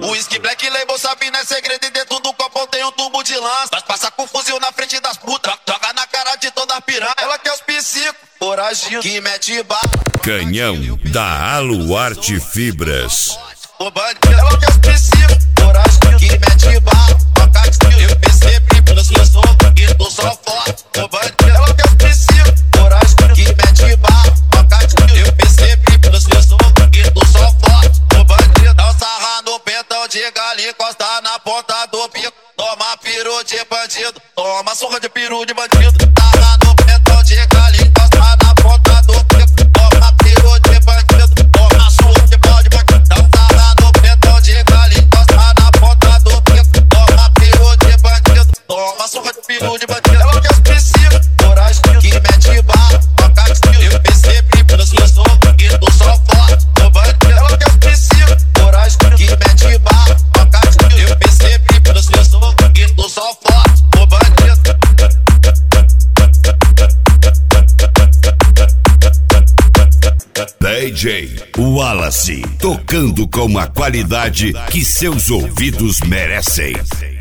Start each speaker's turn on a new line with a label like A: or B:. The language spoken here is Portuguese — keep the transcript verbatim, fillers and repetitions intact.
A: Whisky Black Label, sabe, não é segredo, e dentro do copo tem um tubo de lança. Nós passa com fuzil na frente das putas, joga na cara de toda piranha. Ela quer os psicos, foragido, que mete bala.
B: Canhão da Aluarte Fibras.
A: O bandido, ela quer os psicos, foragido, que mete bala. Toca de estilo, eu percebi pelos meus sogros que tu só foda. O bandido, ela quer os psicos, foragido, que mete bala. Toca de estilo, eu percebi pelos meus sogros que tu só foda. O bandido, dá um sarra no pentão de galinha, encosta na ponta do bico. Toma peru de bandido, toma surra de peru de bandido. Sarra no pentão de galinha, encosta na ponta do bico. Toma peru de bandido, toma surra de pau de bandido. Dá um sarra no pentão de galinha, encosta na ponta do bico. Toma peru de bandido, toma surra de peru de bandido. Ela quer os psicos, foragido, que mete bala. Toca de estilo, eu percebi pelos meus sogros que tu só foda. O bandido, ela quer os psicos, foragido, que mete bala. Toca de estilo, eu percebi pelos meus sogros que tu só foda. O bandido.
B: D J Wallace, tocando com a qualidade que seus ouvidos merecem.